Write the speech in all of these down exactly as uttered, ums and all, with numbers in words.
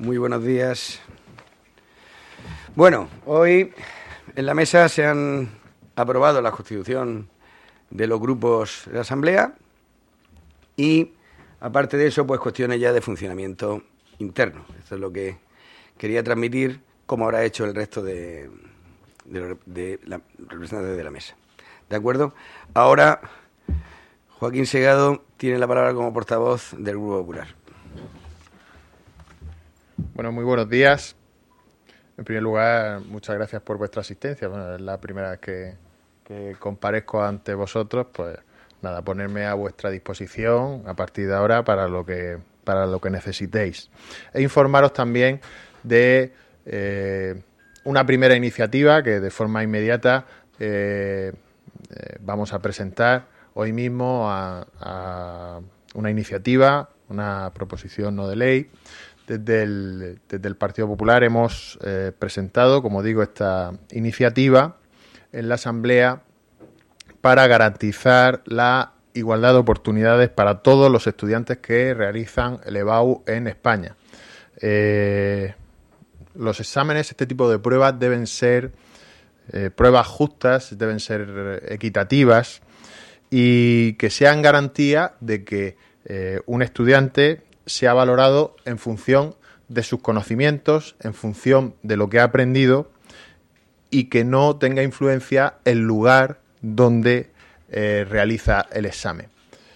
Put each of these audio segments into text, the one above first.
Muy buenos días. Bueno, hoy en la mesa se han aprobado la constitución de los grupos de la Asamblea y, aparte de eso, pues cuestiones ya de funcionamiento interno. Esto es lo que quería transmitir, como habrá hecho el resto de, de, de la representantes de la mesa. ¿De acuerdo? Ahora, Joaquín Segado tiene la palabra como portavoz del Grupo Popular. Bueno, muy buenos días. En primer lugar, muchas gracias por vuestra asistencia. Bueno, es la primera vez que, que comparezco ante vosotros, pues nada, ponerme a vuestra disposición a partir de ahora para lo que para lo que necesitéis. E informaros también de eh, una primera iniciativa que de forma inmediata eh, eh, vamos a presentar hoy mismo a, a una iniciativa, una proposición no de ley. Desde el, desde el Partido Popular hemos eh, presentado, como digo, esta iniciativa en la Asamblea para garantizar la igualdad de oportunidades para todos los estudiantes que realizan el E B A U en España. Eh, los exámenes, este tipo de pruebas, deben ser eh, pruebas justas, deben ser equitativas y que sean garantía de que eh, un estudiante se ha valorado en función de sus conocimientos, en función de lo que ha aprendido y que no tenga influencia el lugar donde eh, realiza el examen.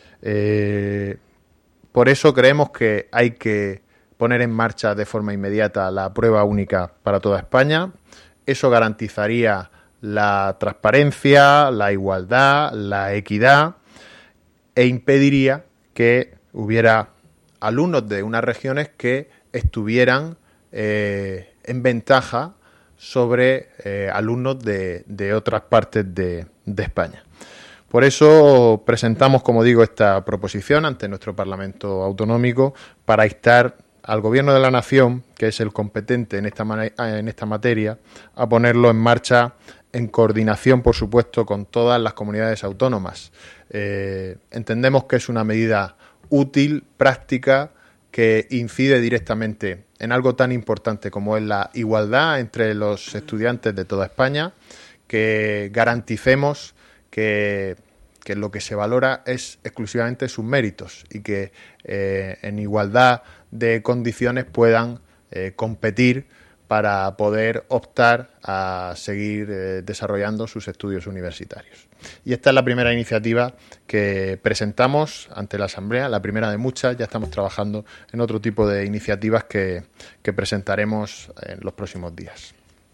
Eh, por eso creemos que hay que poner en marcha de forma inmediata la prueba única para toda España. Eso garantizaría la transparencia, la igualdad, la equidad e impediría que hubiera alumnos de unas regiones que estuvieran eh, en ventaja sobre eh, alumnos de, de otras partes de, de España. Por eso presentamos, como digo, esta proposición ante nuestro Parlamento Autonómico para instar al Gobierno de la Nación, que es el competente en esta, en esta materia, a ponerlo en marcha en coordinación, por supuesto, con todas las comunidades autónomas. Eh, entendemos que es una medida útil, práctica, que incide directamente en algo tan importante como es la igualdad entre los estudiantes de toda España, que garanticemos que, que lo que se valora es exclusivamente sus méritos y que eh, en igualdad de condiciones puedan eh, competir para poder optar a seguir eh, desarrollando sus estudios universitarios. Y esta es la primera iniciativa que presentamos ante la Asamblea, la primera de muchas. Ya estamos trabajando en otro tipo de iniciativas que, que presentaremos en los próximos días.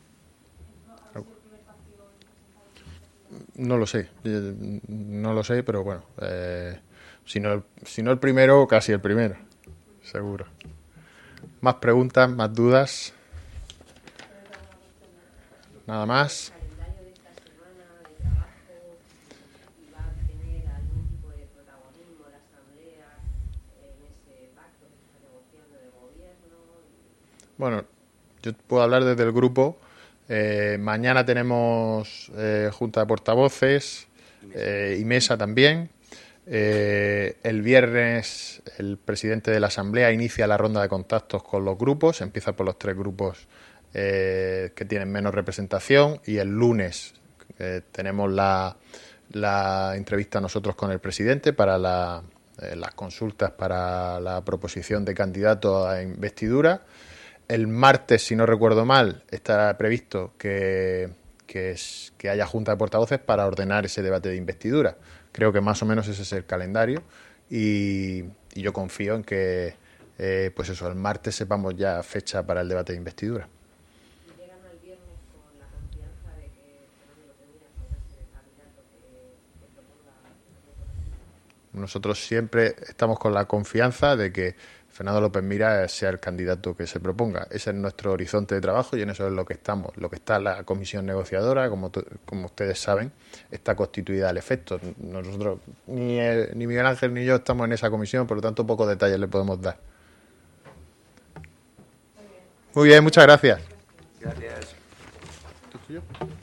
No lo sé, no lo sé, pero bueno, eh, si no, el, si no el primero, casi el primero, seguro. Más preguntas, más dudas. Nada más. Bueno, yo puedo hablar desde el grupo. Eh, mañana tenemos eh, junta de portavoces eh, y mesa también. Eh, el viernes el presidente de la Asamblea inicia la ronda de contactos con los grupos. Empieza por los tres grupos eh, que tienen menos representación y el lunes eh, tenemos la, la entrevista nosotros con el presidente para la, eh, las consultas para la proposición de candidato a investidura. El martes, si no recuerdo mal, estará previsto que, que, es, que haya junta de portavoces para ordenar ese debate de investidura. Creo que más o menos ese es el calendario y, y yo confío en que eh, pues eso, el martes sepamos ya fecha para el debate de investidura. ¿Llegan al viernes con la confianza de que Fernando López Miras podrá ser el candidato que, que proponga? Nosotros siempre estamos con la confianza de que Fernando López Miras sea el candidato que se proponga. Ese es nuestro horizonte de trabajo y en eso es lo que estamos. Lo que está la comisión negociadora, como, como ustedes saben, está constituida al efecto. Nosotros, ni, el, ni Miguel Ángel ni yo estamos en esa comisión, por lo tanto, pocos detalles le podemos dar. Muy bien, muchas gracias. Gracias. ¿Esto es tuyo?